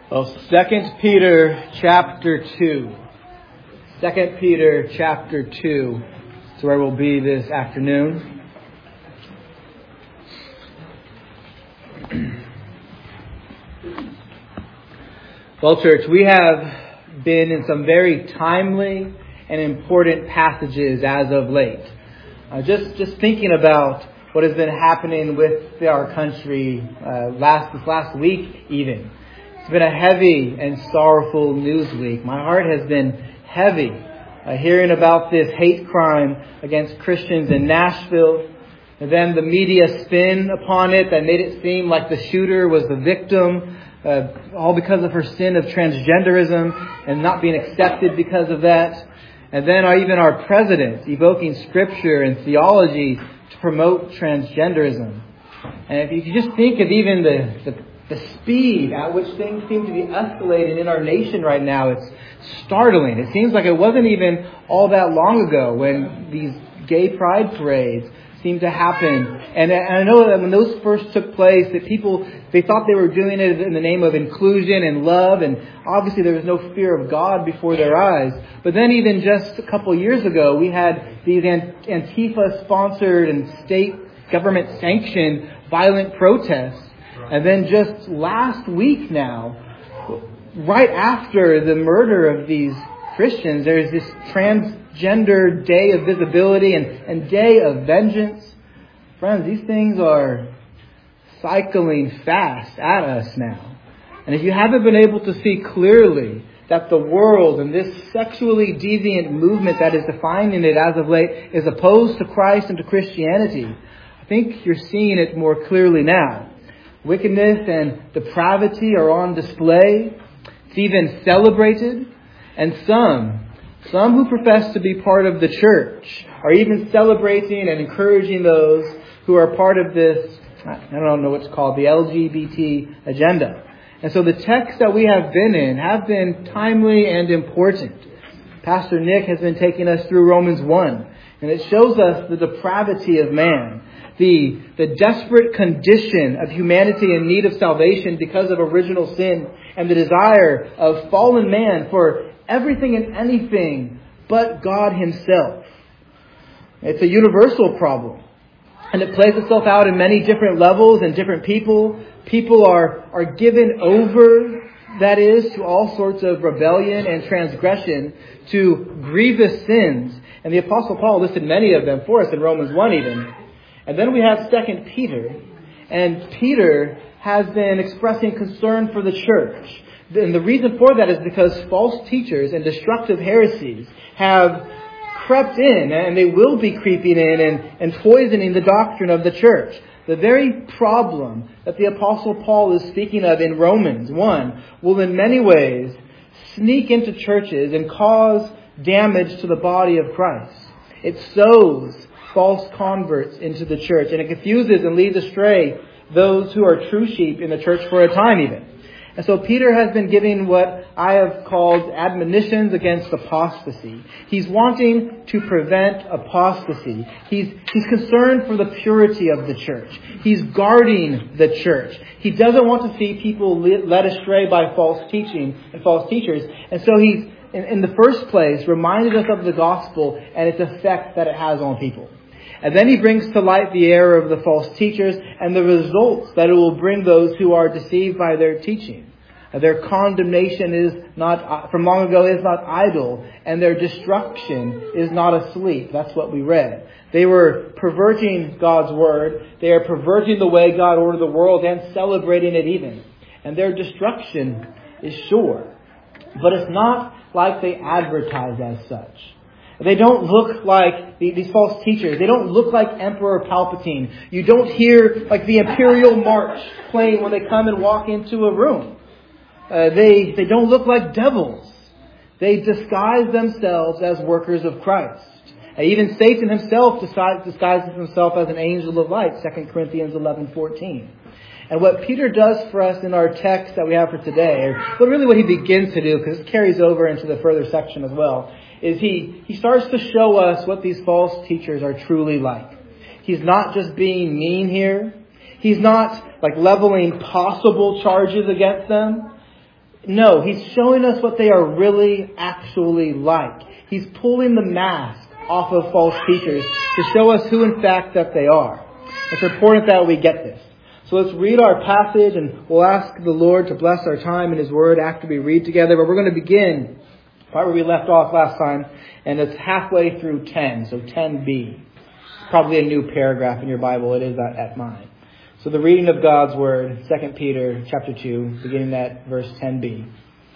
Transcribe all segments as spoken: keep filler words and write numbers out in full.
Well, Second Peter chapter two. Second Peter chapter two is where we'll be this afternoon. Well, church, we have been in some very timely and important passages as of late. Uh, just, just thinking about what has been happening with our country uh, last this last week even. It's been a heavy and sorrowful news week. My heart has been heavy uh, hearing about this hate crime against Christians in Nashville. And then the media spin upon it that made it seem like the shooter was the victim, uh, all because of her sin of transgenderism and not being accepted because of that. And then our, even our president evoking scripture and theology to promote transgenderism. And if you could just think of even the, the The speed at which things seem to be escalating in our nation right now, it's startling. It seems like it wasn't even all that long ago when these gay pride parades seemed to happen. And I know that when those first took place, that people, they thought they were doing it in the name of inclusion and love. And obviously there was no fear of God before their eyes. But then even just a couple of years ago, we had these Antifa-sponsored and state government-sanctioned violent protests. And then just last week now, right after the murder of these Christians, there's this transgender day of visibility and, and day of vengeance. Friends, these things are cycling fast at us now. And if you haven't been able to see clearly that the world and this sexually deviant movement that is defining it as of late is opposed to Christ and to Christianity, I think you're seeing it more clearly now. Wickedness and depravity are on display. It's even celebrated. And some, some who profess to be part of the church are even celebrating and encouraging those who are part of this, I don't know what's called, the L G B T agenda. And so the texts that we have been in have been timely and important. Pastor Nick has been taking us through Romans one. And it shows us the depravity of man. The, the desperate condition of humanity in need of salvation because of original sin and the desire of fallen man for everything and anything but God Himself. It's a universal problem. And it plays itself out in many different levels and different people. People are, are given over, that is, to all sorts of rebellion and transgression, to grievous sins. And the Apostle Paul listed many of them for us in Romans one even. And then we have Second Peter, and Peter has been expressing concern for the church. And the reason for that is because false teachers and destructive heresies have crept in, and they will be creeping in and, and poisoning the doctrine of the church. The very problem that the Apostle Paul is speaking of in Romans one will in many ways sneak into churches and cause damage to the body of Christ. It sows false converts into the church, and it confuses and leads astray those who are true sheep in the church for a time even. And so Peter has been giving what I have called admonitions against apostasy. He's wanting to prevent apostasy. He's, he's concerned for the purity of the church. He's guarding the church. He doesn't want to see people led astray by false teaching and false teachers. And so he's, in, in the first place, reminded us of the gospel and its effect that it has on people. And then he brings to light the error of the false teachers and the results that it will bring those who are deceived by their teaching. Their condemnation is not, from long ago, is not idle, and their destruction is not asleep. That's what we read. They were perverting God's word. They are perverting the way God ordered the world and celebrating it even. And their destruction is sure. But it's not like they advertise as such. They don't look like these false teachers. They don't look like Emperor Palpatine. You don't hear like the Imperial March playing when they come and walk into a room. Uh, they, they don't look like devils. They disguise themselves as workers of Christ. Uh, even Satan himself disguises himself as an angel of light, Second Corinthians eleven fourteen. And what Peter does for us in our text that we have for today, but really what he begins to do, because it carries over into the further section as well, is he, he starts to show us what these false teachers are truly like. He's not just being mean here. He's not like leveling possible charges against them. No, he's showing us what they are really actually like. He's pulling the mask off of false teachers to show us who in fact that they are. It's important that we get this. So let's read our passage, and we'll ask the Lord to bless our time in His Word after we read together. But we're going to begin right where we left off last time, and it's halfway through ten, so ten b. Probably a new paragraph in your Bible. It is at mine. So the reading of God's Word, Second Peter chapter two, beginning at verse ten b.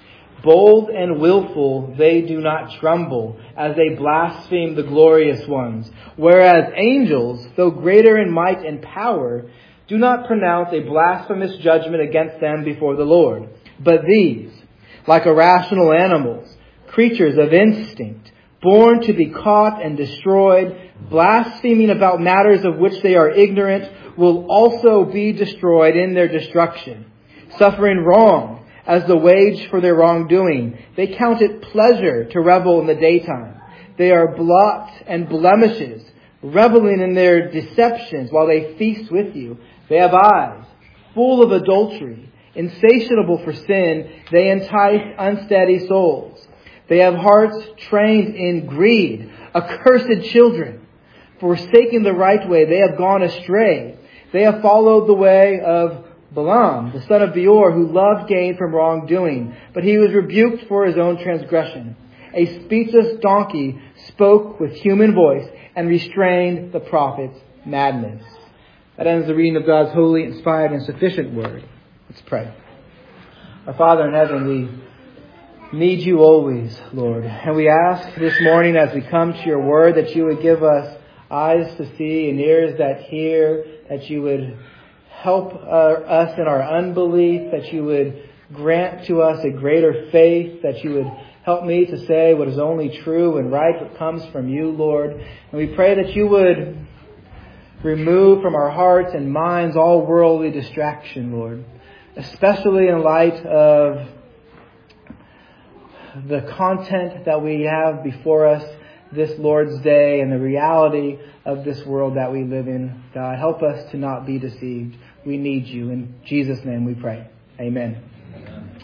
Bold and willful, they do not tremble as they blaspheme the glorious ones, whereas angels, though greater in might and power, do not pronounce a blasphemous judgment against them before the Lord. But these, like irrational animals, creatures of instinct, born to be caught and destroyed, blaspheming about matters of which they are ignorant, will also be destroyed in their destruction. Suffering wrong as the wage for their wrongdoing, they count it pleasure to revel in the daytime. They are blots and blemishes, reveling in their deceptions while they feast with you. They have eyes full of adultery, insatiable for sin. They entice unsteady souls. They have hearts trained in greed, accursed children. Forsaking the right way, they have gone astray. They have followed the way of Balaam, the son of Beor, who loved gain from wrongdoing, but he was rebuked for his own transgression. A speechless donkey spoke with human voice and restrained the prophet's madness. That ends the reading of God's holy, inspired, and sufficient word. Let's pray. Our Father in heaven, we need you always, Lord. And we ask this morning as we come to your word that you would give us eyes to see and ears that hear, that you would help uh, us in our unbelief, that you would grant to us a greater faith, that you would help me to say what is only true and right, what comes from you, Lord. And we pray that you would remove from our hearts and minds all worldly distraction, Lord, especially in light of the content that we have before us this Lord's Day and the reality of this world that we live in. God, help us to not be deceived. We need you. In Jesus' name we pray. Amen. Amen.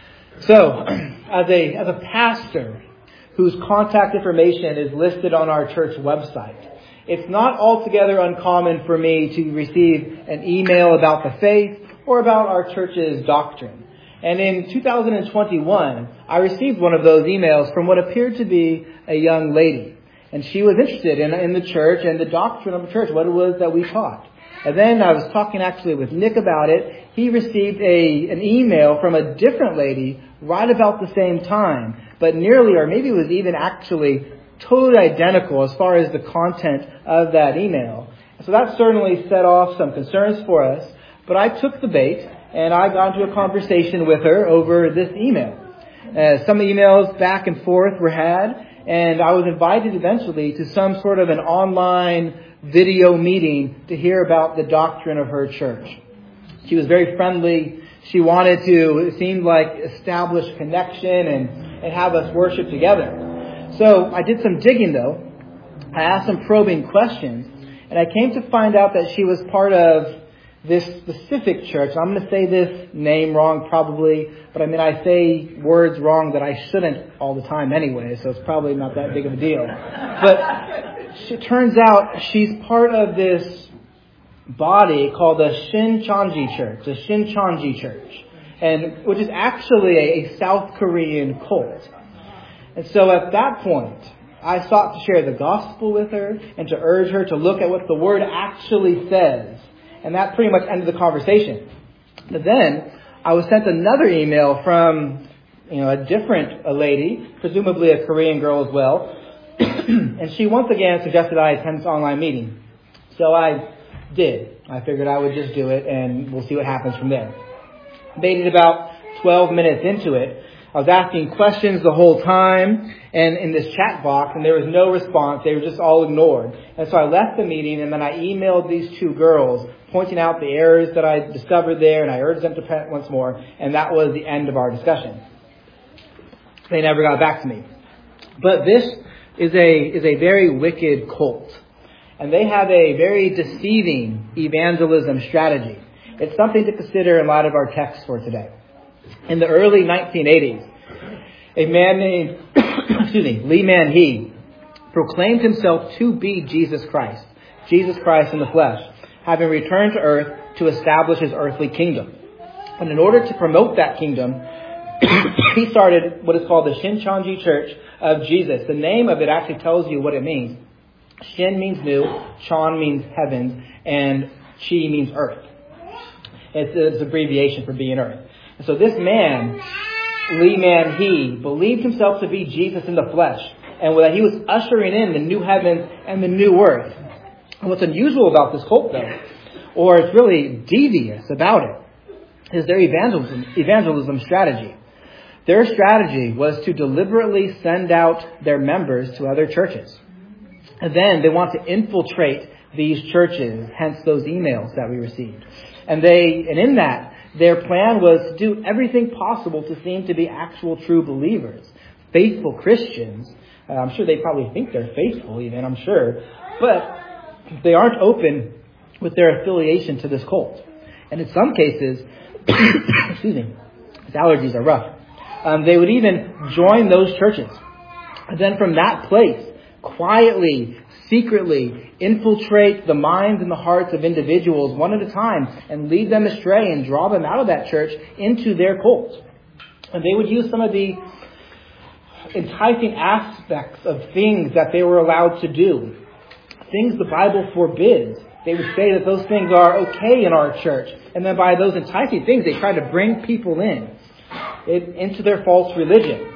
So, as a, as a pastor whose contact information is listed on our church website, it's not altogether uncommon for me to receive an email about the faith or about our church's doctrine. And in two thousand twenty-one, I received one of those emails from what appeared to be a young lady. And she was interested in, in the church and the doctrine of the church, what it was that we taught. And then I was talking actually with Nick about it. He received a an email from a different lady right about the same time, but nearly, or maybe it was even actually totally identical as far as the content of that email. So that certainly set off some concerns for us. But I took the bait and I got into a conversation with her over this email. Uh, some emails back and forth were had, and I was invited eventually to some sort of an online video meeting to hear about the doctrine of her church. She was very friendly. She wanted to, it seemed like, establish connection and, and have us worship together. So I did some digging though. I asked some probing questions, and I came to find out that she was part of this specific church. I'm going to say this name wrong probably, but I mean, I say words wrong that I shouldn't all the time anyway, so it's probably not that big of a deal. But it turns out she's part of this body called the Shincheonji Church, the Shincheonji Church, and which is actually a, a South Korean cult. And so at that point, I sought to share the gospel with her and to urge her to look at what the word actually says. And that pretty much ended the conversation. But then I was sent another email from, you know, a different a lady, presumably a Korean girl as well. And she once again suggested I attend this online meeting. So I did. I figured I would just do it and we'll see what happens from there. Made it about twelve minutes into it. I was asking questions the whole time and in this chat box, and there was no response. They were just all ignored. And so I left the meeting, and then I emailed these two girls pointing out the errors that I discovered there, and I urged them to repent once more, and that was the end of our discussion. They never got back to me. But this is a is a very wicked cult, and they have a very deceiving evangelism strategy. It's something to consider in light of our text for today. In the early nineteen eighties, a man named excuse me, Lee Man-hee proclaimed himself to be Jesus Christ, Jesus Christ in the flesh, having returned to earth to establish his earthly kingdom. And in order to promote that kingdom, he started what is called the Shincheonji Church of Jesus. The name of it actually tells you what it means. Shin means new, Chon means heavens, and Chi means earth. It's, it's an abbreviation for being earth. And so this man, Lee Man-hee, believed himself to be Jesus in the flesh, and that he was ushering in the new heavens and the new earth. And what's unusual about this cult, though, or it's really devious about it, is their evangelism, evangelism strategy. Their strategy was to deliberately send out their members to other churches. And then they want to infiltrate these churches, hence those emails that we received. And they, and in that, their plan was to do everything possible to seem to be actual true believers, faithful Christians. Uh, I'm sure they probably think they're faithful even, I'm sure. But they aren't open with their affiliation to this cult. And in some cases, excuse me, his allergies are rough. Um, they would even join those churches. And then from that place, quietly, secretly infiltrate the minds and the hearts of individuals one at a time and lead them astray and draw them out of that church into their cult. And they would use some of the enticing aspects of things that they were allowed to do. Things the Bible forbids. They would say that those things are okay in our church. And then by those enticing things, they try to bring people in, in into their false religion.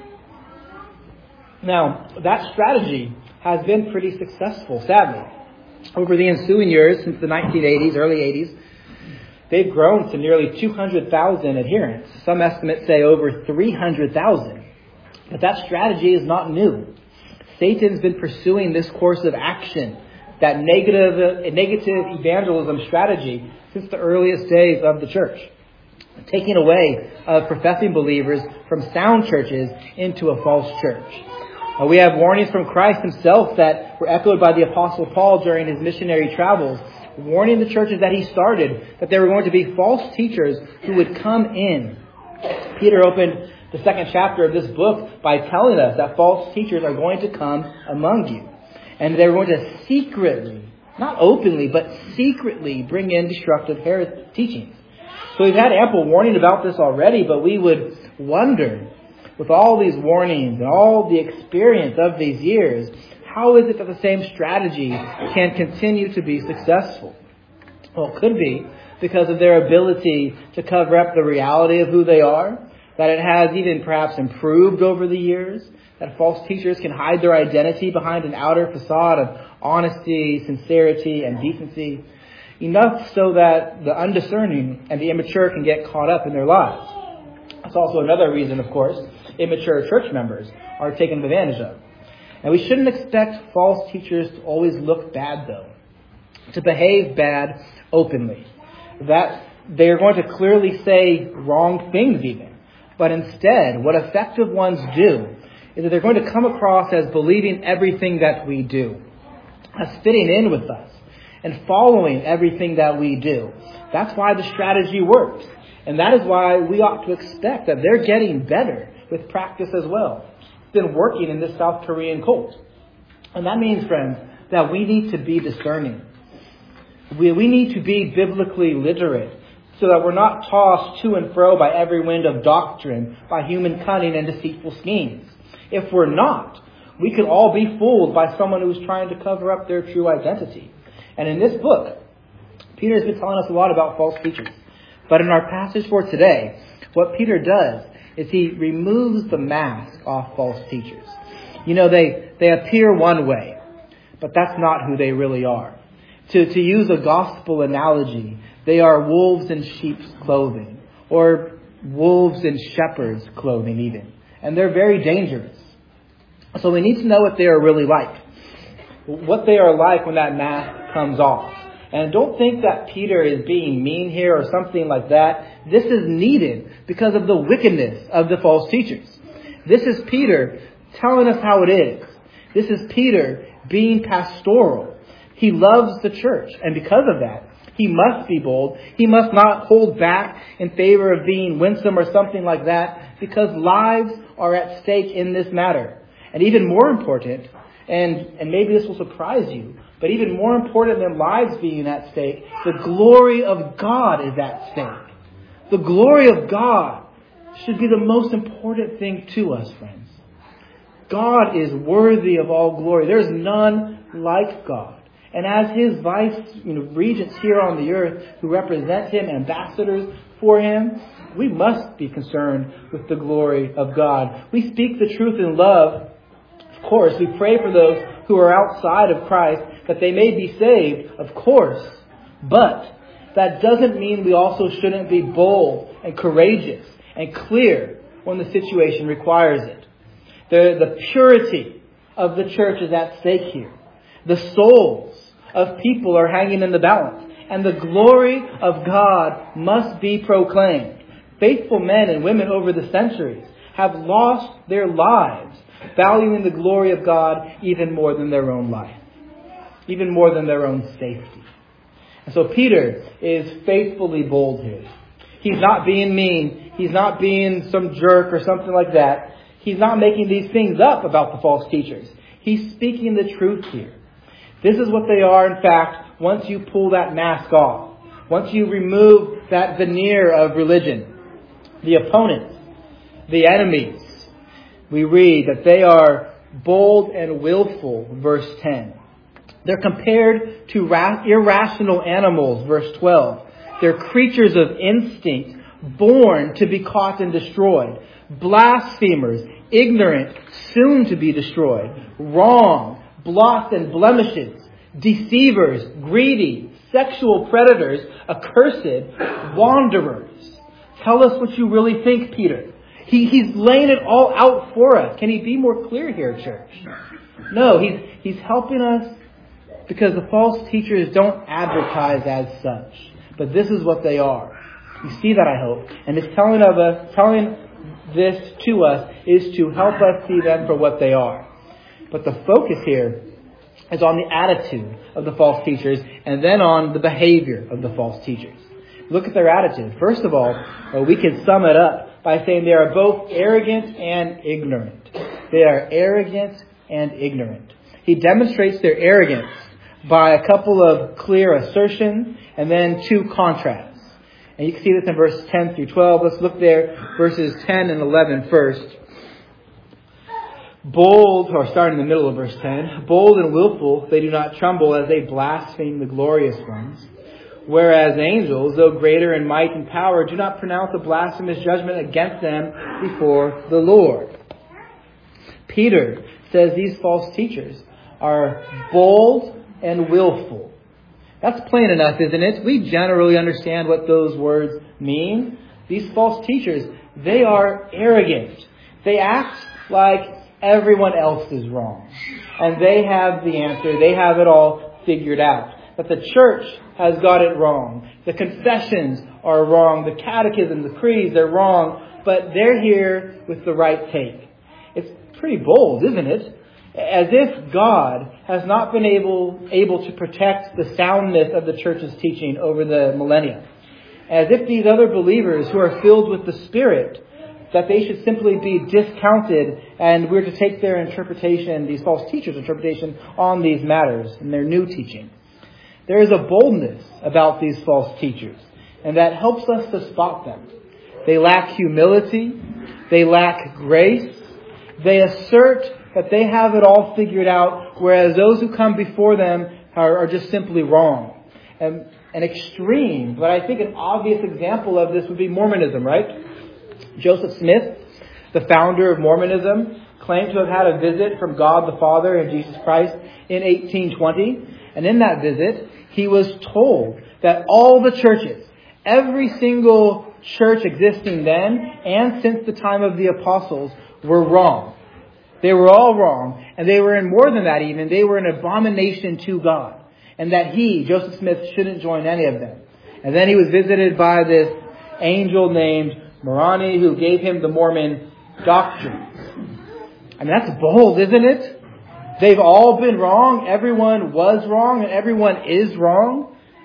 Now, that strategy has been pretty successful, sadly. Over the ensuing years, since the nineteen eighties, early eighties, they've grown to nearly two hundred thousand adherents. Some estimates say over three hundred thousand. But that strategy is not new. Satan's been pursuing this course of action, that negative, negative evangelism strategy, since the earliest days of the church. Taking away uh, professing believers from sound churches into a false church. Uh, we have warnings from Christ himself that were echoed by the Apostle Paul during his missionary travels, warning the churches that he started that there were going to be false teachers who would come in. Peter opened the second chapter of this book by telling us that false teachers are going to come among you. And they're going to secretly, not openly, but secretly bring in destructive heresy teachings. So we've had ample warning about this already, but we would wonder, with all these warnings and all the experience of these years, how is it that the same strategy can continue to be successful? Well, it could be because of their ability to cover up the reality of who they are, that it has even perhaps improved over the years, that false teachers can hide their identity behind an outer facade of honesty, sincerity, and decency, enough so that the undiscerning and the immature can get caught up in their lives. That's also another reason, of course, immature church members are taken advantage of. And we shouldn't expect false teachers to always look bad, though, to behave bad openly. That they are going to clearly say wrong things even. But instead, what effective ones do is that they're going to come across as believing everything that we do, as fitting in with us, and following everything that we do. That's why the strategy works. And that is why we ought to expect that they're getting better with practice as well. It's been working in this South Korean cult. And that means, friends, that we need to be discerning. We, we need to be biblically literate so that we're not tossed to and fro by every wind of doctrine, by human cunning and deceitful schemes. If we're not, we could all be fooled by someone who's trying to cover up their true identity. And in this book, Peter has been telling us a lot about false teachers. But in our passage for today, what Peter does is he removes the mask off false teachers. You know, they, they appear one way, but that's not who they really are. To, to use a gospel analogy, they are wolves in sheep's clothing, or wolves in shepherd's clothing even. And they're very dangerous. So we need to know what they are really like. What they are like when that mask comes off. And don't think that Peter is being mean here or something like that. This is needed because of the wickedness of the false teachers. This is Peter telling us how it is. This is Peter being pastoral. He loves the church. And because of that, He must be bold. He must not hold back in favor of being winsome or something like that, because lives are at stake in this matter. And even more important, and, and maybe this will surprise you, but even more important than lives being at stake, the glory of God is at stake. The glory of God should be the most important thing to us, friends. God is worthy of all glory. There's none like God. And as His vice you know, regents here on the earth who represent Him, ambassadors for Him, we must be concerned with the glory of God. We speak the truth in love. Of course, we pray for those who are outside of Christ that they may be saved, of course. But that doesn't mean we also shouldn't be bold and courageous and clear when the situation requires it. The, the purity of the church is at stake here. The souls of people are hanging in the balance. And the glory of God must be proclaimed. Faithful men and women over the centuries have lost their lives valuing the glory of God even more than their own life. Even more than their own safety. And so Peter is faithfully bold here. He's not being mean. He's not being some jerk or something like that. He's not making these things up about the false teachers. He's speaking the truth here. This is what they are, in fact, once you pull that mask off. Once you remove that veneer of religion. The opponents, the enemies. We read that they are bold and willful, verse ten. They're compared to ra- irrational animals, verse twelve. They're creatures of instinct, born to be caught and destroyed. Blasphemers, ignorant, soon to be destroyed. Wrong, blots and blemishes. Deceivers, greedy, sexual predators, accursed, wanderers. Tell us what you really think, Peter. He, he's laying it all out for us. Can he be more clear here, church? No, he's, he's helping us because the false teachers don't advertise as such. But this is what they are. You see that, I hope. And it's telling of us, telling this to us is to help us see them for what they are. But the focus here is on the attitude of the false teachers and then on the behavior of the false teachers. Look at their attitude. First of all, we can sum it up by saying they are both arrogant and ignorant. They are arrogant and ignorant. He demonstrates their arrogance by a couple of clear assertions and then two contrasts. And you can see this in verses ten through twelve. Let's look there, verses ten and eleven first. Bold, or starting in the middle of verse ten. Bold and willful, they do not tremble as they blaspheme the glorious ones. Whereas angels, though greater in might and power, do not pronounce a blasphemous judgment against them before the Lord. Peter says these false teachers are bold and willful. That's plain enough, isn't it? We generally understand what those words mean. These false teachers, they are arrogant. They act like everyone else is wrong. And they have the answer. They have it all figured out. But the church has got it wrong. The confessions are wrong. The catechism, the creeds, they're wrong. But they're here with the right take. It's pretty bold, isn't it? As if God has not been able, able to protect the soundness of the church's teaching over the millennia. As if these other believers who are filled with the Spirit, that they should simply be discounted and we're to take their interpretation, these false teachers' interpretation on these matters and their new teaching. There is a boldness about these false teachers, and that helps us to spot them. They lack humility. They lack grace. They assert that they have it all figured out, whereas those who come before them are, are just simply wrong. And an extreme, but I think an obvious example of this would be Mormonism, right? Joseph Smith, the founder of Mormonism, claimed to have had a visit from God the Father and Jesus Christ in eighteen twenty. And in that visit, he was told that all the churches, every single church existing then and since the time of the apostles, were wrong. They were all wrong. And they were in more than that even. They were an abomination to God. And that he, Joseph Smith, shouldn't join any of them. And then he was visited by this angel named Moroni who gave him the Mormon doctrines. I mean, that's bold, isn't it? They've all been wrong. Everyone was wrong and everyone is wrong.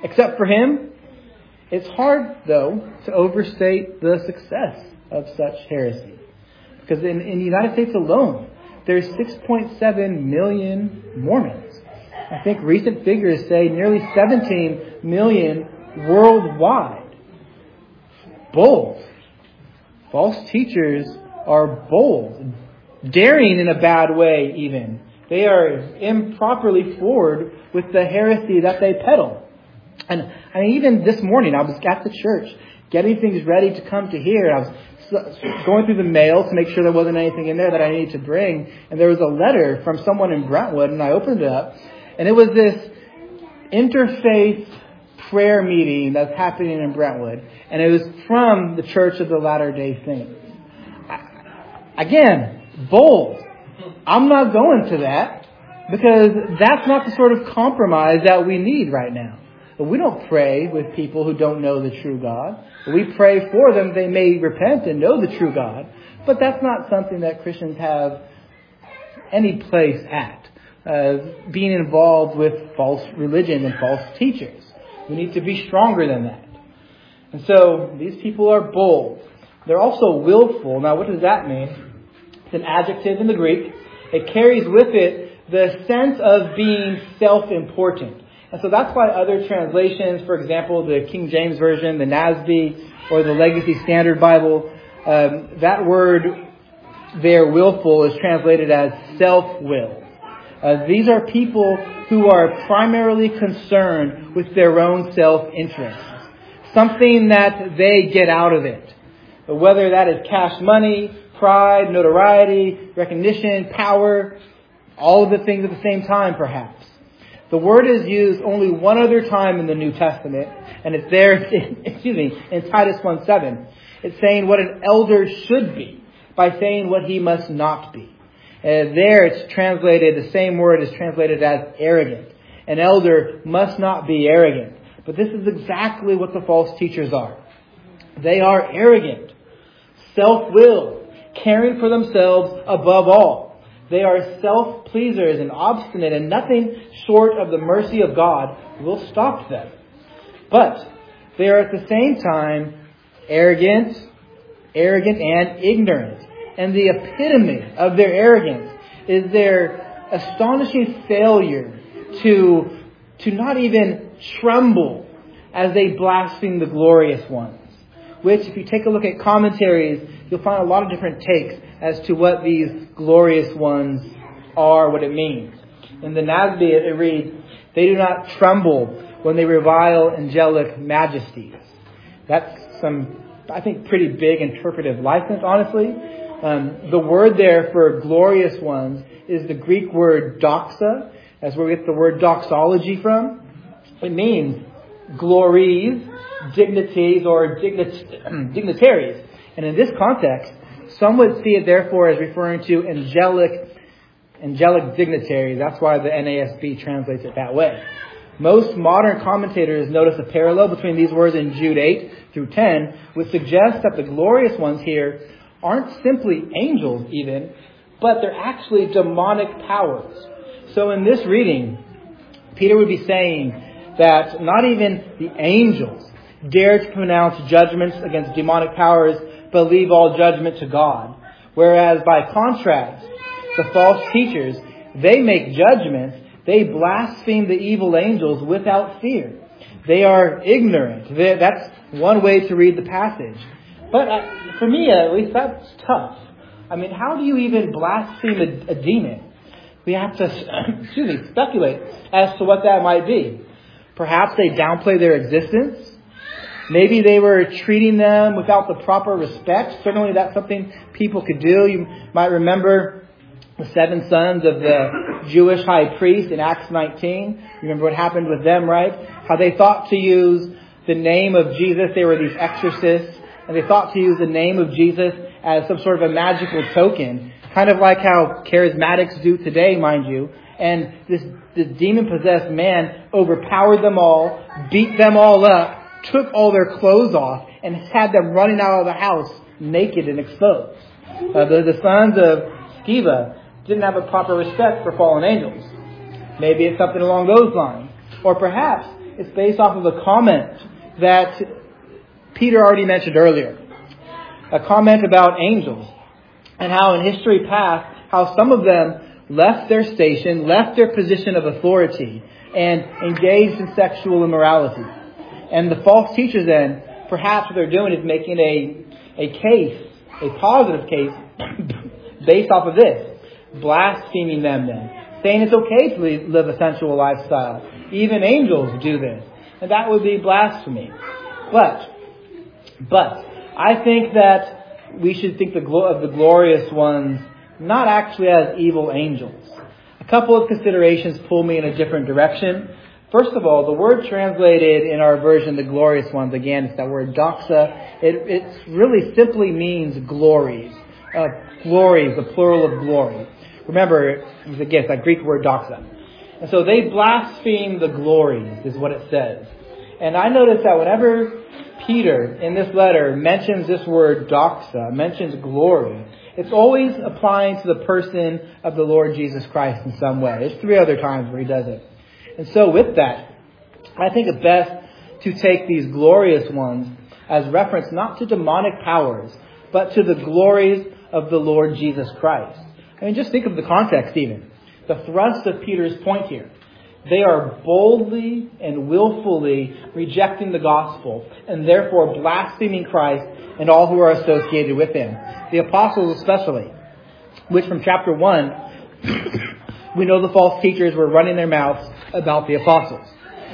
except for him. It's hard, though, to overstate the success of such heresy. Because in, in the United States alone, there's six point seven million Mormons. I think recent figures say nearly seventeen million worldwide. Bold. False teachers are bold. Daring in a bad way, even. They are improperly forward with the heresy that they peddle. And I mean, even this morning, I was at the church getting things ready to come to here. I was going through the mail to make sure there wasn't anything in there that I needed to bring. And there was a letter from someone in Brentwood, and I opened it up. And it was this interfaith prayer meeting that's happening in Brentwood. And it was from the Church of the Latter-day Saints. Again, bold. I'm not going to that because that's not the sort of compromise that we need right now. But we don't pray with people who don't know the true God. We pray for them. They may repent and know the true God. But that's not something that Christians have any place at. Uh, being involved with false religion and false teachers. We need to be stronger than that. And so these people are bold. They're also willful. Now what does that mean? It's an adjective in the Greek. It carries with it the sense of being self-important. And so that's why other translations, for example, the King James Version, the N A S B, or the Legacy Standard Bible, um, that word there, willful, is translated as self-will. Uh, these are people who are primarily concerned with their own self-interest. Something that they get out of it. Whether that is cash money, pride, notoriety, recognition, power, all of the things at the same time, perhaps. The word is used only one other time in the New Testament, and it's there, excuse me, in Titus one seven. It's saying what an elder should be by saying what he must not be. Uh, there it's translated, the same word is translated as arrogant. An elder must not be arrogant. But this is exactly what the false teachers are. They are arrogant, self-willed, caring for themselves above all. They are self-pleasers and obstinate, and nothing short of the mercy of God will stop them. But they are at the same time arrogant, arrogant and ignorant. And the epitome of their arrogance is their astonishing failure to, to not even tremble as they blaspheme the glorious ones. Which, if you take a look at commentaries, you'll find a lot of different takes as to what these glorious ones are, what it means. In the N A S B, it reads, "They do not tremble when they revile angelic majesties." That's some, I think, pretty big interpretive license, honestly. Um, the word there for glorious ones is the Greek word doxa. That's where we get the word doxology from. It means glories, dignities, or dignit- dignitaries. And in this context, some would see it therefore as referring to angelic, angelic dignitaries. That's why the N A S B translates it that way. Most modern commentators notice a parallel between these words in Jude eight through ten, which suggests that the glorious ones here aren't simply angels even, but they're actually demonic powers. So in this reading, Peter would be saying that not even the angels dare to pronounce judgments against demonic powers, but leave all judgment to God. Whereas by contrast, the false teachers, they make judgments, they blaspheme the evil angels without fear. They are ignorant. They, that's one way to read the passage. But uh, for me, at least, that's tough. I mean, how do you even blaspheme a, a demon? We have to, excuse me, speculate as to what that might be. Perhaps they downplay their existence. Maybe they were treating them without the proper respect. Certainly that's something people could do. You might remember the seven sons of the Jewish high priest in Acts nineteen. You remember what happened with them, right? How they thought to use the name of Jesus. They were these exorcists. And they thought to use the name of Jesus as some sort of a magical token. Kind of like how charismatics do today, mind you. And this, this demon-possessed man overpowered them all, beat them all up, took all their clothes off, and had them running out of the house naked and exposed. Uh, the, the sons of Sceva didn't have a proper respect for fallen angels. Maybe it's something along those lines. Or perhaps it's based off of a comment that Peter already mentioned earlier. A comment about angels and how in history past, how some of them left their station, left their position of authority, and engaged in sexual immorality. And the false teachers then, perhaps what they're doing is making a, a case, a positive case, based off of this. Blaspheming them then. Saying it's okay to live a sensual lifestyle. Even angels do this. And that would be blasphemy. But, but, I think that we should think of the glorious ones not actually as evil angels. A couple of considerations pull me in a different direction. First of all, the word translated in our version, the glorious ones, again, it's that word doxa. It it really simply means glories. Uh, glories, the plural of glory. Remember, it was, again, it's that Greek word doxa. And so they blaspheme the glories, is what it says. And I notice that whenever Peter, in this letter, mentions this word doxa, mentions glory, it's always applying to the person of the Lord Jesus Christ in some way. There's three other times where he does it. And so with that, I think it best to take these glorious ones as reference not to demonic powers, but to the glories of the Lord Jesus Christ. I mean, just think of the context even. The thrust of Peter's point here. They are boldly and willfully rejecting the gospel and therefore blaspheming Christ and all who are associated with him. The apostles especially, which from chapter one, we know the false teachers were running their mouths about the apostles.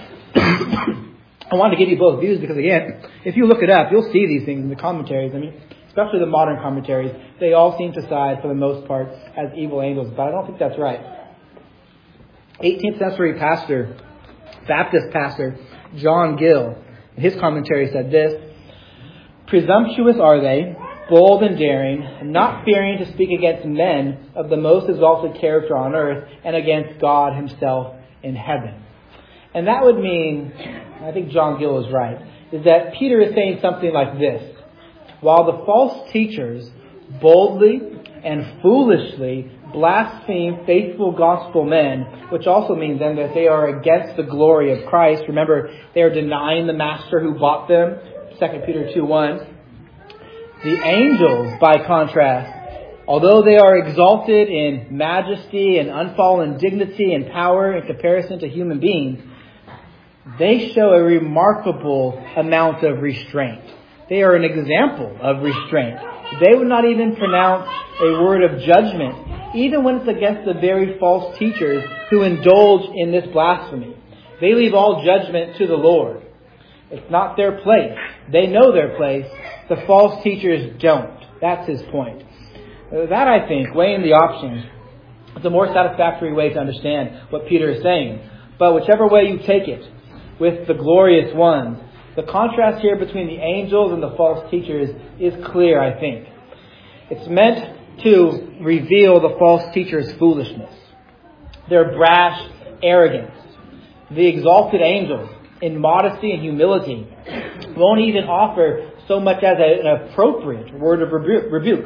I wanted to give you both views because, again, if you look it up, you'll see these things in the commentaries. I mean, especially the modern commentaries, they all seem to side, for the most part, as evil angels. But I don't think that's right. eighteenth century pastor, Baptist pastor, John Gill, in his commentary said this: "Presumptuous are they, bold and daring, not fearing to speak against men of the most exalted character on earth and against God himself in heaven." And that would mean, I think John Gill is right, is that Peter is saying something like this: while the false teachers boldly and foolishly blaspheme faithful gospel men, which also means then that they are against the glory of Christ. Remember, they are denying the master who bought them, Second Peter two one. The angels, by contrast, although they are exalted in majesty and unfallen dignity and power in comparison to human beings, they show a remarkable amount of restraint. They are an example of restraint. They would not even pronounce a word of judgment, even when it's against the very false teachers who indulge in this blasphemy. They leave all judgment to the Lord. It's not their place. They know their place. The false teachers don't. That's his point. That, I think, weighing the options, is a more satisfactory way to understand what Peter is saying. But whichever way you take it, with the glorious ones, the contrast here between the angels and the false teachers is clear, I think. It's meant to reveal the false teachers' foolishness, their brash arrogance. The exalted angels, in modesty and humility, won't even offer so much as an appropriate word of rebuke.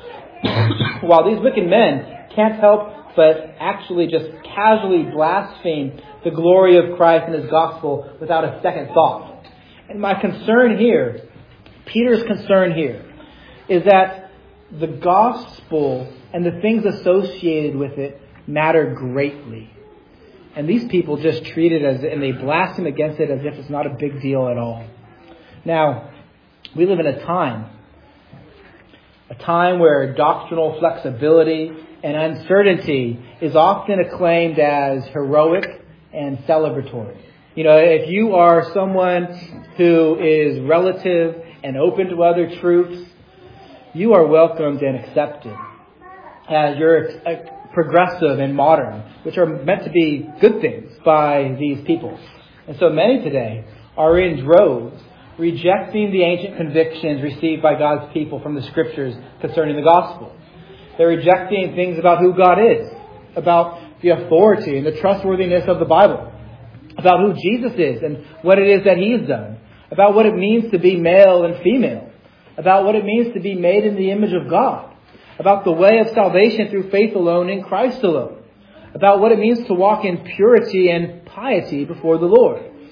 While these wicked men can't help but actually just casually blaspheme the glory of Christ and his gospel without a second thought. And my concern here, Peter's concern here, is that the gospel and the things associated with it matter greatly. And these people just treat it as, and they blaspheme against it as if it's not a big deal at all. Now, we live in a time, a time where doctrinal flexibility and uncertainty is often acclaimed as heroic and celebratory. You know, if you are someone who is relative and open to other truths, you are welcomed and accepted as you're progressive and modern, which are meant to be good things by these people. And so many today are in droves rejecting the ancient convictions received by God's people from the scriptures concerning the gospel. They're rejecting things about who God is, about the authority and the trustworthiness of the Bible, about who Jesus is and what it is that he has done, about what it means to be male and female, about what it means to be made in the image of God, about the way of salvation through faith alone in Christ alone, about what it means to walk in purity and piety before the Lord.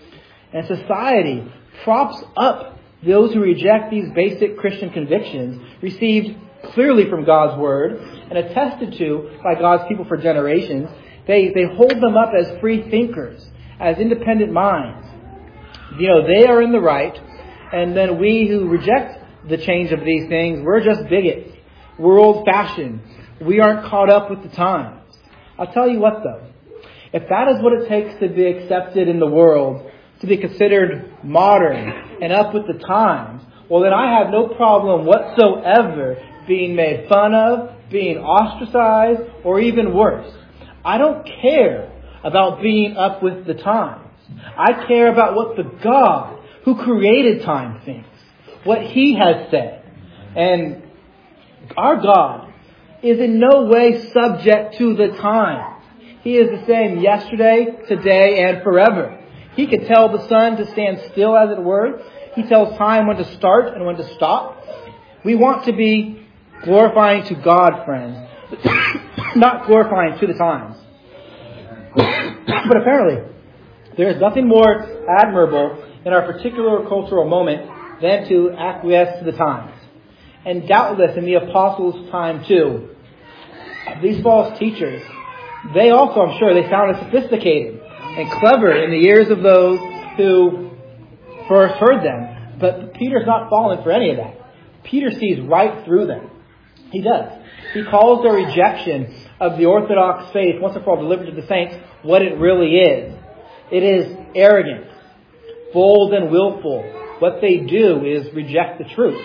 And society props up those who reject these basic Christian convictions received clearly from God's Word and attested to by God's people for generations. They, they hold them up as free thinkers, as independent minds. You know, they are in the right, and then we who reject the change of these things, we're just bigots. We're old-fashioned. We aren't caught up with the times. I'll tell you what, though. If that is what it takes to be accepted in the world, to be considered modern and up with the times, well, then I have no problem whatsoever being made fun of, being ostracized, or even worse. I don't care about being up with the times. I care about what the God who created time thinks, what He has said. And our God is in no way subject to the times. He is the same yesterday, today, and forever. He can tell the sun to stand still, as it were. He tells time when to start and when to stop. We want to be glorifying to God, friends, not glorifying to the times. But apparently, there is nothing more admirable in our particular cultural moment than to acquiesce to the times. And doubtless in the apostles' time too, these false teachers, they also, I'm sure, they sounded sophisticated and clever in the ears of those who first heard them. But Peter's not falling for any of that. Peter sees right through them. He does. He calls their rejection of the Orthodox faith, once and for all delivered to the saints, what it really is. It is arrogance, bold and willful. What they do is reject the truth.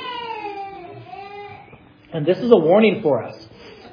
And this is a warning for us.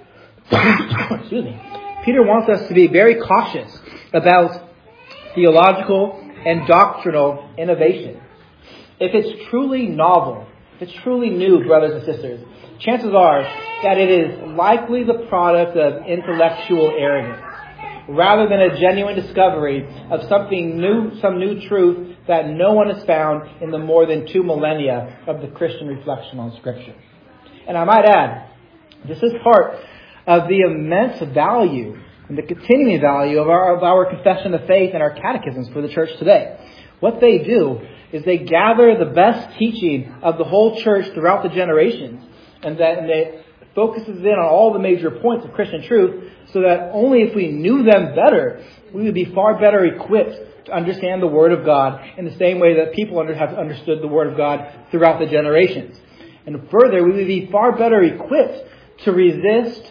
Excuse me. Peter wants us to be very cautious about theological and doctrinal innovation. If it's truly novel, if it's truly new, brothers and sisters, chances are that it is likely the product of intellectual arrogance, rather than a genuine discovery of something new, some new truth that no one has found in the more than two millennia of the Christian reflection on Scripture. And I might add, this is part of the immense value and the continuing value of our, of our confession of faith and our catechisms for the church today. What they do is they gather the best teaching of the whole church throughout the generations, and that and they focuses in on all the major points of Christian truth, so that only if we knew them better, we would be far better equipped to understand the Word of God in the same way that people under, have understood the Word of God throughout the generations. And further, we would be far better equipped to resist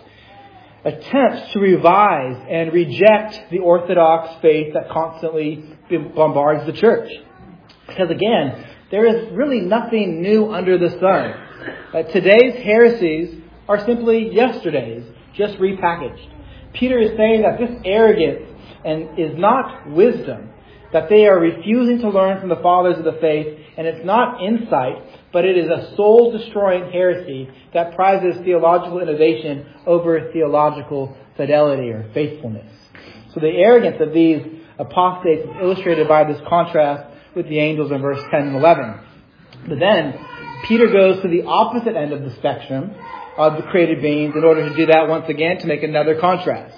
attempts to revise and reject the Orthodox faith that constantly bombards the church. Because again, there is really nothing new under the sun. Uh, today's heresies are simply yesterday's, just repackaged. Peter is saying that this arrogance and is not wisdom, that they are refusing to learn from the fathers of the faith, and it's not insight, but it is a soul-destroying heresy that prizes theological innovation over theological fidelity or faithfulness. So the arrogance of these apostates is illustrated by this contrast with the angels in verse ten and eleven. But then, Peter goes to the opposite end of the spectrum of the created beings in order to do that once again, to make another contrast,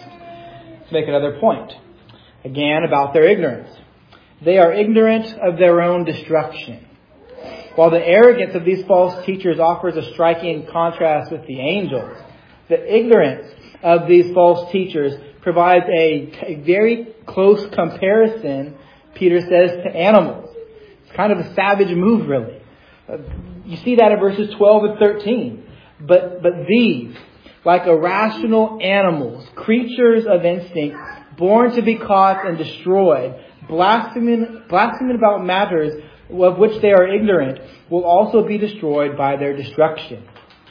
to make another point. Again, about their ignorance. They are ignorant of their own destruction. While the arrogance of these false teachers offers a striking contrast with the angels, the ignorance of these false teachers provides a, a very close comparison, Peter says, to animals. It's kind of a savage move, really. Uh, you see that in verses twelve and thirteen. But, but these, like irrational animals, creatures of instinct, born to be caught and destroyed, blaspheming, blaspheming about matters of which they are ignorant, will also be destroyed by their destruction,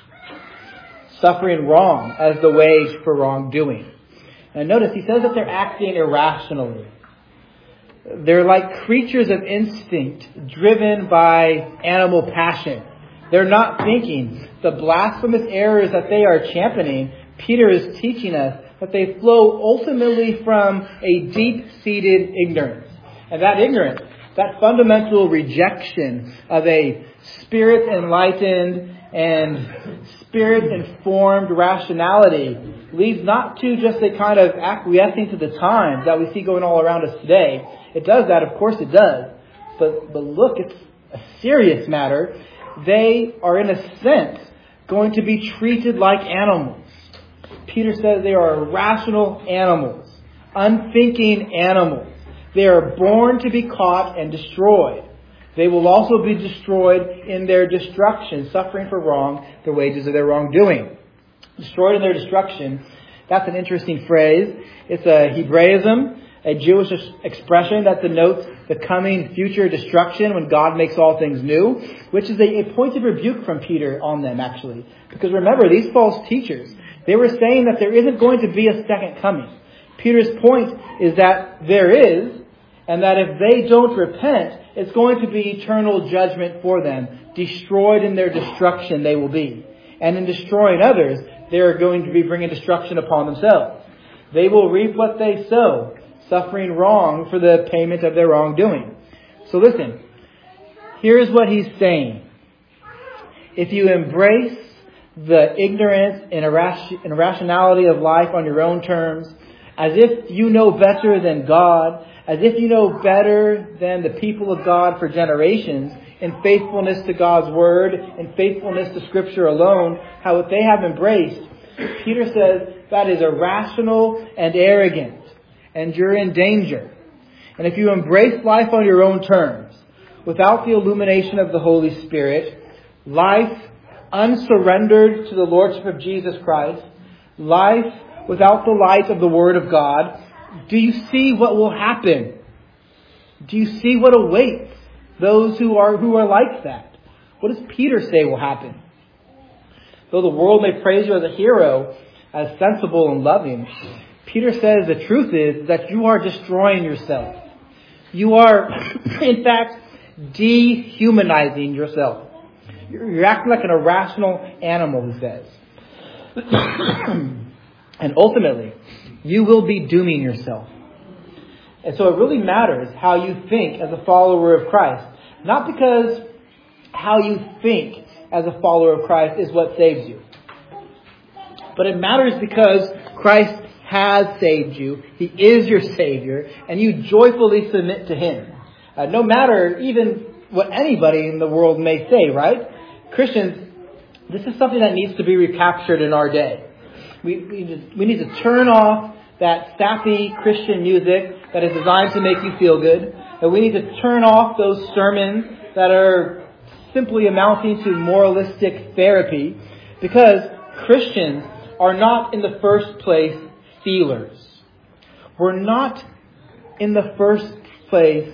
suffering wrong as the wage for wrongdoing. And notice he says that they're acting irrationally. They're like creatures of instinct, driven by animal passion. They're not thinking. The blasphemous errors that they are championing, Peter is teaching us that they flow ultimately from a deep-seated ignorance. And that ignorance, that fundamental rejection of a spirit-enlightened and spirit-informed rationality, leads not to just a kind of acquiescing to the times that we see going all around us today. It does that, of course it does. but, but look, it's a serious matter. They are, in a sense, going to be treated like animals. Peter says they are irrational animals, unthinking animals. They are born to be caught and destroyed. They will also be destroyed in their destruction, suffering for wrong, the wages of their wrongdoing. Destroyed in their destruction. That's an interesting phrase. It's a Hebraism, a Jewish expression that denotes the coming future destruction when God makes all things new, which is a, a point of rebuke from Peter on them, actually. Because remember, these false teachers, they were saying that there isn't going to be a second coming. Peter's point is that there is, and that if they don't repent, it's going to be eternal judgment for them. Destroyed in their destruction they will be. And in destroying others, they are going to be bringing destruction upon themselves. They will reap what they sow, suffering wrong for the payment of their wrongdoing. So listen, here's what he's saying. If you embrace the ignorance and irrationality of life on your own terms, as if you know better than God, as if you know better than the people of God for generations, in faithfulness to God's Word, in faithfulness to Scripture alone, how what they have embraced, Peter says that is irrational and arrogant, and you're in danger. And if you embrace life on your own terms, without the illumination of the Holy Spirit, life unsurrendered to the Lordship of Jesus Christ, life without the light of the Word of God, do you see what will happen? Do you see what awaits those who are who are like that? What does Peter say will happen? Though the world may praise you as a hero, as sensible and loving, Peter says the truth is that you are destroying yourself. You are, in fact, dehumanizing yourself. You're acting like an irrational animal, he says. And ultimately, you will be dooming yourself. And so it really matters how you think as a follower of Christ. Not because how you think as a follower of Christ is what saves you. But it matters because Christ has saved you. He is your Savior. And you joyfully submit to Him. Uh, no matter even what anybody in the world may say, right? Christians, this is something that needs to be recaptured in our day. We, we, we need to turn off that sappy Christian music that is designed to make you feel good. And we need to turn off those sermons that are simply amounting to moralistic therapy. Because Christians are not in the first place feelers. We're not in the first place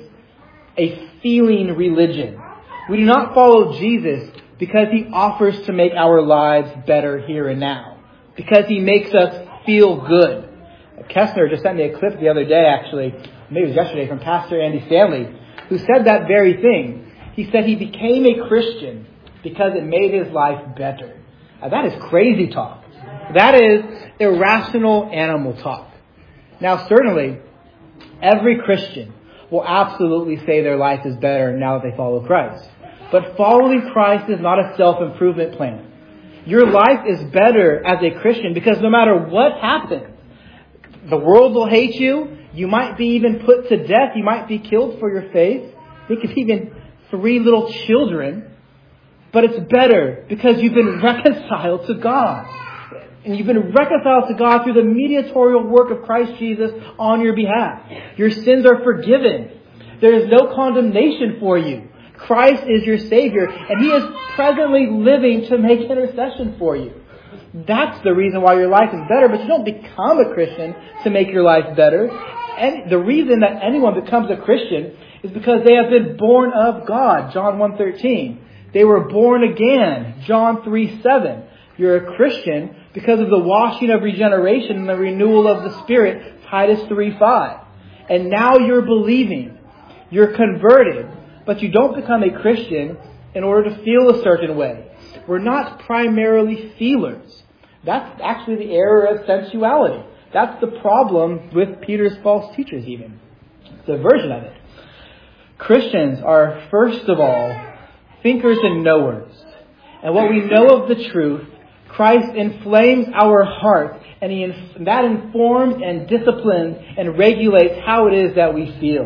a feeling religion. We do not follow Jesus because He offers to make our lives better here and now. Because He makes us feel good. Kessner just sent me a clip the other day, actually, maybe it was yesterday, from Pastor Andy Stanley, who said that very thing. He said he became a Christian because it made his life better. Now, that is crazy talk. That is irrational animal talk. Now, certainly, every Christian will absolutely say their life is better now that they follow Christ. But following Christ is not a self-improvement plan. Your life is better as a Christian because no matter what happens, the world will hate you. You might be even put to death. You might be killed for your faith. Think of even three little children. But it's better because you've been reconciled to God. And you've been reconciled to God through the mediatorial work of Christ Jesus on your behalf. Your sins are forgiven. There is no condemnation for you. Christ is your Savior, and He is presently living to make intercession for you. That's the reason why your life is better, but you don't become a Christian to make your life better. And the reason that anyone becomes a Christian is because they have been born of God, John one thirteen. They were born again, John three seven. You're a Christian because of the washing of regeneration and the renewal of the Spirit, Titus three five. And now you're believing. You're converted. But you don't become a Christian in order to feel a certain way. We're not primarily feelers. That's actually the error of sensuality. That's the problem with Peter's false teachers even. It's a version of it. Christians are, first of all, thinkers and knowers. And what we know of the truth, Christ inflames our heart, and he, that informs and disciplines and regulates how it is that we feel.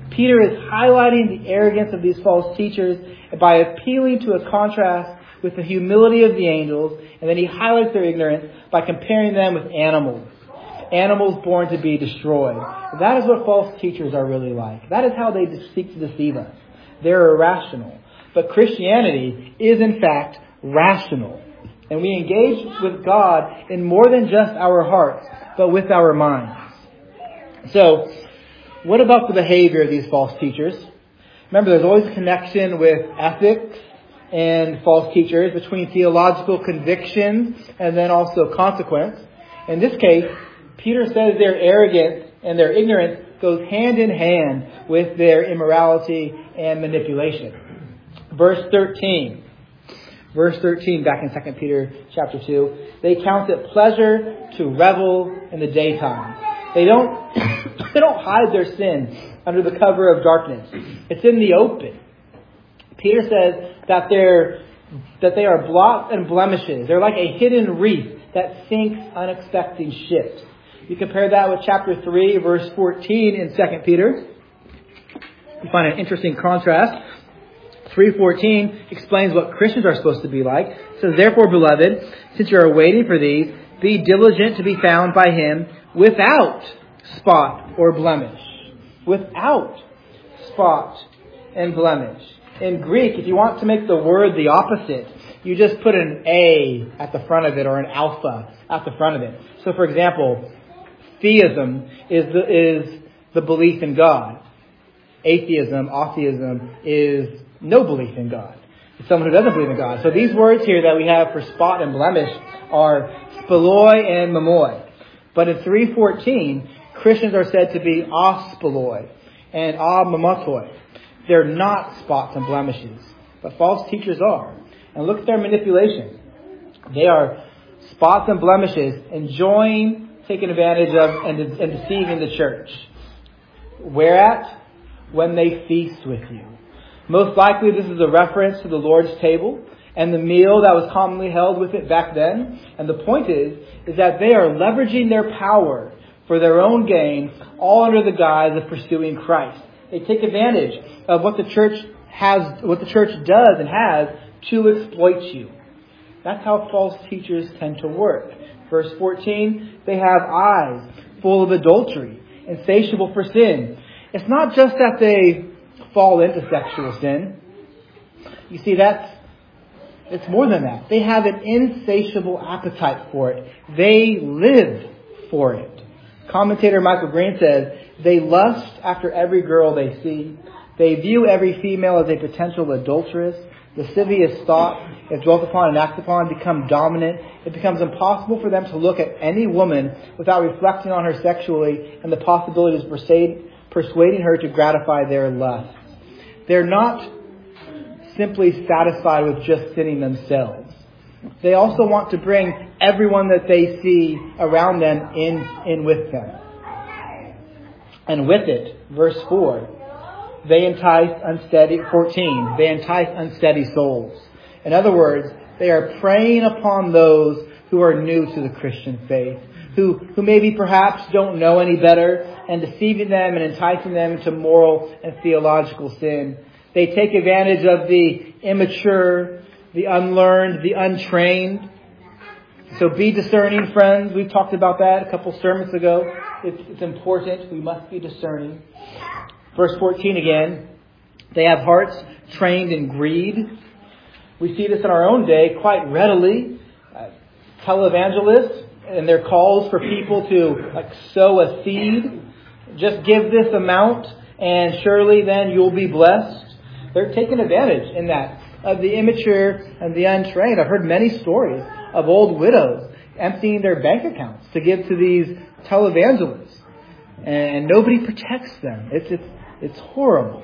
Peter is highlighting the arrogance of these false teachers by appealing to a contrast with the humility of the angels, and then he highlights their ignorance by comparing them with animals. Animals born to be destroyed. That is what false teachers are really like. That is how they seek to deceive us. They're irrational. But Christianity is in fact rational. And we engage with God in more than just our hearts, but with our minds. So, what about the behavior of these false teachers? Remember, there's always a connection with ethics and false teachers, between theological convictions and then also consequence. In this case, Peter says their arrogance and their ignorance goes hand in hand with their immorality and manipulation. Verse thirteen. Verse thirteen, back in Second Peter chapter two. They count it pleasure to revel in the daytime. They don't, they don't hide their sin under the cover of darkness. It's in the open. Peter says that they're, that they are blots and blemishes. They're like a hidden reef that sinks unexpected ships. You compare that with chapter three, verse fourteen in Second Peter. You find an interesting contrast. three fourteen explains what Christians are supposed to be like. It says, therefore, beloved, since you are waiting for these, be diligent to be found by him without spot or blemish. Without spot and blemish. In Greek, if you want to make the word the opposite, you just put an A at the front of it or an alpha at the front of it. So, for example, theism is the, is the belief in God. Atheism, atheism, is no belief in God. It's someone who doesn't believe in God. So these words here that we have for spot and blemish are spoloi and mamoi. But in three fourteen, Christians are said to be aspoloi and amamatoi. They're not spots and blemishes, but false teachers are. And look at their manipulation. They are spots and blemishes, enjoying, taking advantage of, and, and deceiving the church. Where at? When they feast with you. Most likely this is a reference to the Lord's table and the meal that was commonly held with it back then. And the point is, is that they are leveraging their power for their own gain, all under the guise of pursuing Christ. They take advantage of what the church has, what the church does and has to exploit you. That's how false teachers tend to work. Verse fourteen, they have eyes full of adultery, insatiable for sin. It's not just that they fall into sexual sin. You see, that's, it's more than that. They have an insatiable appetite for it. They live for it. Commentator Michael Green says, they lust after every girl they see. They view every female as a potential adulteress. Lascivious thought, if dwelt upon and acted upon, become dominant. It becomes impossible for them to look at any woman without reflecting on her sexually and the possibilities of persuade, persuading her to gratify their lusts. They're not simply satisfied with just sinning themselves. They also want to bring everyone that they see around them in, in with them. And with it, verse four, they entice unsteady, fourteen, they entice unsteady souls. In other words, they are preying upon those who are new to the Christian faith, who, who maybe perhaps don't know any better, and deceiving them and enticing them into moral and theological sin. They take advantage of the immature, the unlearned, the untrained. So be discerning, friends. We talked about that a couple sermons ago. It's, it's important. We must be discerning. Verse fourteen again. They have hearts trained in greed. We see this in our own day quite readily. Uh, televangelists and their calls for people to like sow a seed. Just give this amount and surely then you'll be blessed. They're taking advantage in that of the immature and the untrained. I've heard many stories of old widows emptying their bank accounts to give to these televangelists. And nobody protects them. It's, it's, it's horrible.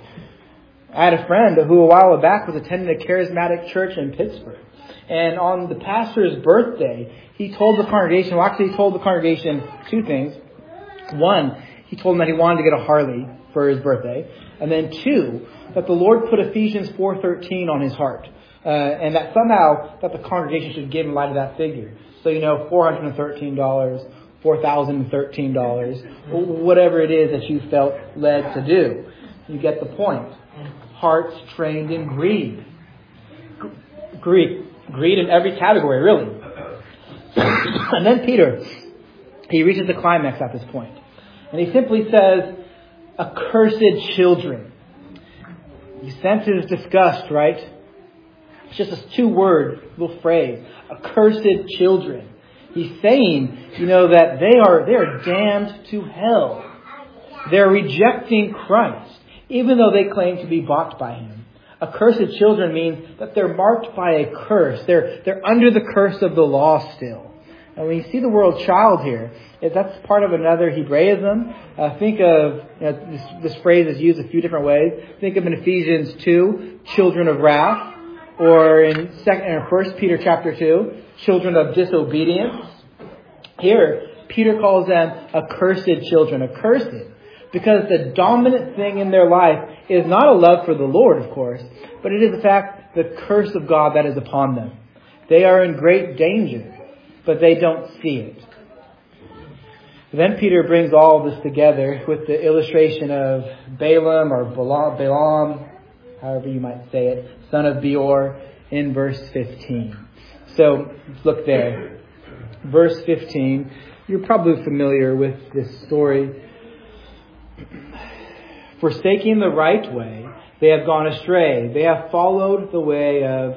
I had a friend who a while back was attending a charismatic church in Pittsburgh. And on the pastor's birthday, he told the congregation, well actually he told the congregation two things. One, he told them that he wanted to get a Harley for his birthday. And then two, that the Lord put Ephesians four thirteen on his heart. Uh, and that somehow that the congregation should give in light of that figure. So, you know, four hundred thirteen dollars, four thousand thirteen dollars, whatever it is that you felt led to do. You get the point. Hearts trained in greed. Greed. Greed in every category, really. And then Peter, he reaches the climax at this point. And he simply says, accursed children. You sense his disgust, right? It's just a two-word little phrase. Accursed children. He's saying, you know, that they are, they are damned to hell. They're rejecting Christ, even though they claim to be bought by Him. Accursed children means that they're marked by a curse. They're, they're under the curse of the law still. And when you see the word child here, that's part of another Hebraism. Uh, think of, you know, this, this phrase is used a few different ways. Think of in Ephesians two, children of wrath. Or in second or First Peter chapter two, children of disobedience. Here, Peter calls them accursed children. Accursed. Because the dominant thing in their life is not a love for the Lord, of course, but it is the fact, the curse of God that is upon them. They are in great danger, but they don't see it. Then Peter brings all of this together with the illustration of Balaam or Balaam, Balaam, however you might say it, son of Beor, in verse fifteen. So, let's look there. Verse fifteen. You're probably familiar with this story. Forsaking the right way, they have gone astray. They have followed the way of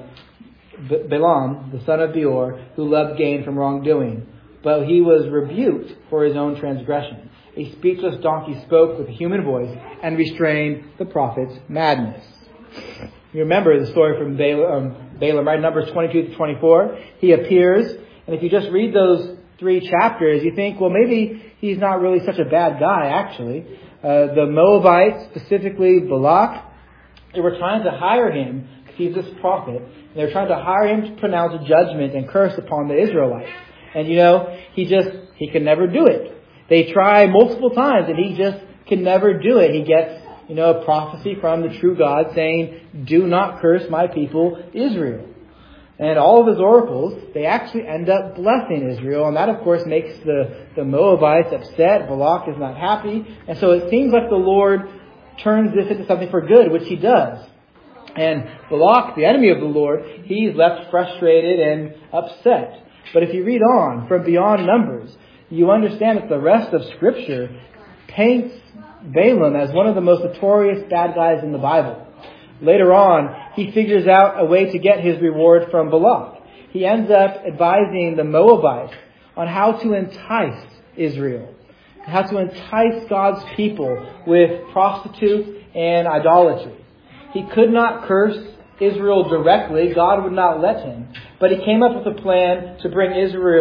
Balaam, the son of Beor, who loved gain from wrongdoing. But he was rebuked for his own transgression. A speechless donkey spoke with a human voice and restrained the prophet's madness. You remember the story from Balaam, um, Balaam, right? Numbers twenty-two to twenty-four. He appears, and if you just read those three chapters, you think, well, maybe he's not really such a bad guy, actually. Uh, the Moabites, specifically Balak, they were trying to hire him, because he's this prophet, and they were trying to hire him to pronounce a judgment and curse upon the Israelites. And you know, he just, he can never do it. They try multiple times, and he just can never do it. He gets, you know, a prophecy from the true God saying, do not curse my people, Israel. And all of his oracles, they actually end up blessing Israel. And that, of course, makes the, the Moabites upset. Balak is not happy. And so it seems like the Lord turns this into something for good, which He does. And Balak, the enemy of the Lord, he's left frustrated and upset. But if you read on from beyond Numbers, you understand that the rest of Scripture paints Balaam as one of the most notorious bad guys in the Bible. Later on, he figures out a way to get his reward from Balak. He ends up advising the Moabites on how to entice Israel, how to entice God's people with prostitutes and idolatry. He could not curse Israel directly. God would not let him. But he came up with a plan to bring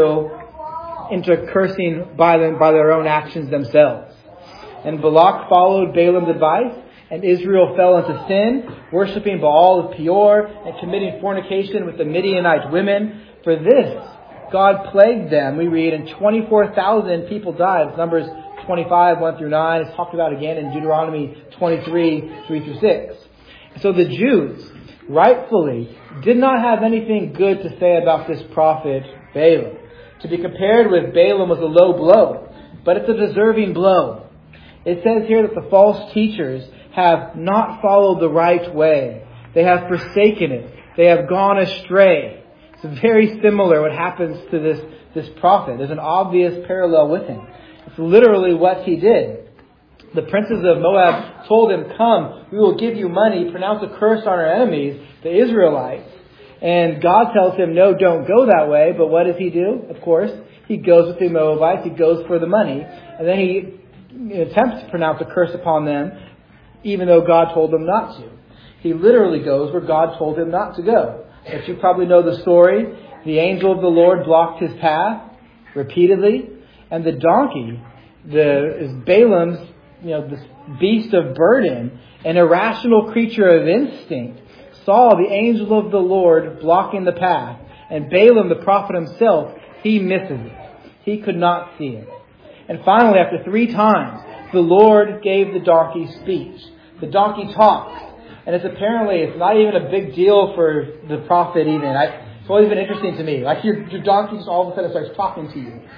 Israel into cursing by them, by their own actions themselves. And Balak followed Balaam's advice, and Israel fell into sin, worshipping Baal of Peor and committing fornication with the Midianite women. For this, God plagued them. We read, and twenty-four thousand people died. It's Numbers twenty-five, one through nine. It's talked about again in Deuteronomy twenty-three, three through six. So the Jews, rightfully, did not have anything good to say about this prophet Balaam. To be compared with Balaam was a low blow, but it's a deserving blow. It says here that the false teachers have not followed the right way. They have forsaken it. They have gone astray. It's very similar what happens to this, this prophet. There's an obvious parallel with him. It's literally what he did. The princes of Moab told him, come, we will give you money, pronounce a curse on our enemies, the Israelites. And God tells him, no, don't go that way. But what does he do? Of course, he goes with the Moabites. He goes for the money. And then he attempts to pronounce a curse upon them, even though God told him not to. He literally goes where God told him not to go. But you probably know the story. The angel of the Lord blocked his path repeatedly. And the donkey, the is Balaam's, you know, this beast of burden, an irrational creature of instinct, saw the angel of the Lord blocking the path. And Balaam, the prophet himself, he misses it. He could not see it. And finally, after three times, the Lord gave the donkey speech. The donkey talks. And it's apparently, it's not even a big deal for the prophet even. I, it's always been interesting to me. Like your, your donkey just all of a sudden starts talking to you.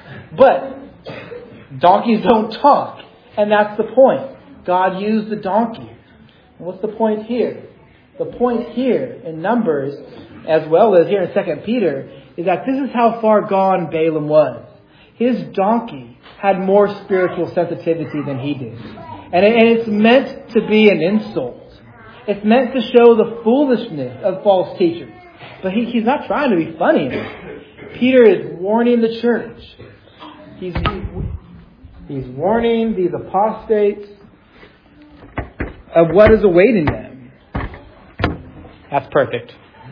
But donkeys don't talk. And that's the point. God used the donkey And what's the point here? The point here in Numbers, as well as here in Second Peter, is that this is how far gone Balaam was. His donkey had more spiritual sensitivity than he did. And, it, and it's meant to be an insult. It's meant to show the foolishness of false teachers. But he, he's not trying to be funny. Peter is warning the church. He's, he's warning these apostates of what is awaiting them. That's perfect.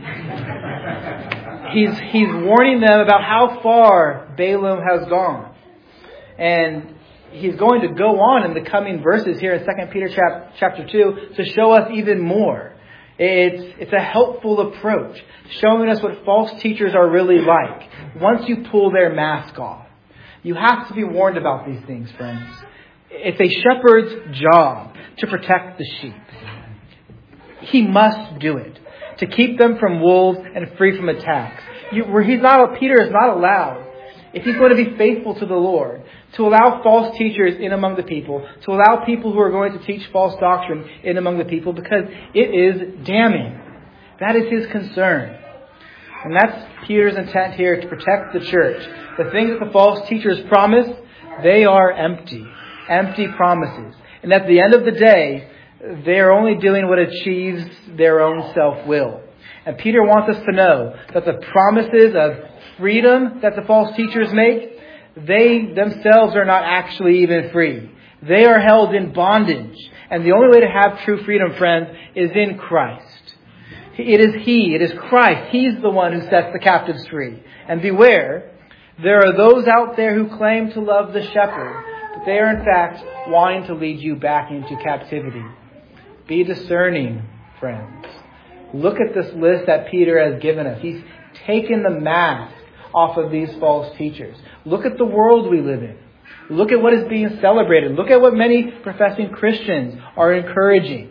He's, he's warning them about how far Balaam has gone. And he's going to go on in the coming verses here in Second Peter chap- chapter two to show us even more. It's, it's a helpful approach, showing us what false teachers are really like once you pull their mask off. You have to be warned about these things, friends. It's a shepherd's job to protect the sheep. He must do it to keep them from wolves and free from attacks. You, where he's not, Peter is not allowed, if he's going to be faithful to the Lord, to allow false teachers in among the people, to allow people who are going to teach false doctrine in among the people, because it is damning. That is his concern. And that's Peter's intent here, to protect the church. The things that the false teachers promise, they are empty. Empty promises. And at the end of the day, they are only doing what achieves their own self-will. And Peter wants us to know that the promises of freedom that the false teachers make, they themselves are not actually even free. They are held in bondage. And the only way to have true freedom, friends, is in Christ. It is He, it is Christ. He's the one who sets the captives free. And beware, there are those out there who claim to love the shepherd, but they are in fact wanting to lead you back into captivity. Be discerning, friends. Look at this list that Peter has given us. He's taken the mask off of these false teachers. Look at the world we live in. Look at what is being celebrated. Look at what many professing Christians are encouraging.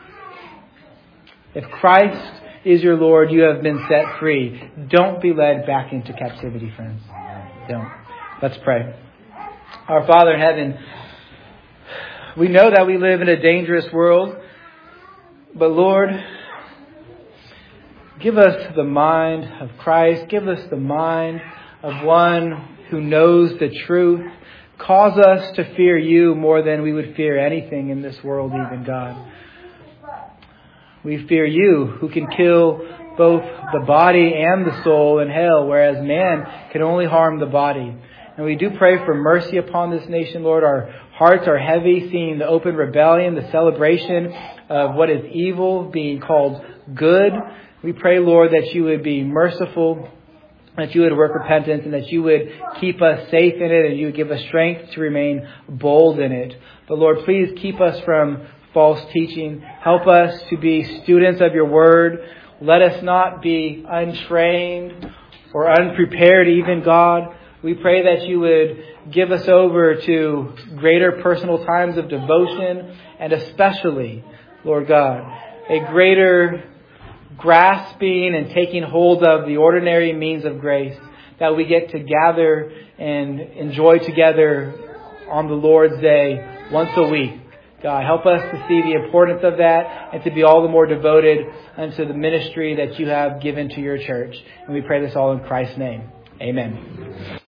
If Christ is your Lord, you have been set free. Don't be led back into captivity, friends. Don't. Let's pray. Our Father in heaven, we know that we live in a dangerous world, but Lord, give us the mind of Christ. Give us the mind of one who knows the truth. Cause us to fear you more than we would fear anything in this world, even God. We fear you, who can kill both the body and the soul in hell, whereas man can only harm the body. And we do pray for mercy upon this nation, Lord. Our hearts are heavy seeing the open rebellion, the celebration of what is evil being called good. We pray, Lord, that you would be merciful, that you would work repentance, and that you would keep us safe in it, and you would give us strength to remain bold in it. But Lord, please keep us from false teaching. Help us to be students of your word. Let us not be untrained or unprepared, even, God. We pray that you would give us over to greater personal times of devotion, and especially, Lord God, a greater grasping and taking hold of the ordinary means of grace that we get to gather and enjoy together on the Lord's Day once a week. God, help us to see the importance of that and to be all the more devoted unto the ministry that you have given to your church. And we pray this all in Christ's name. Amen.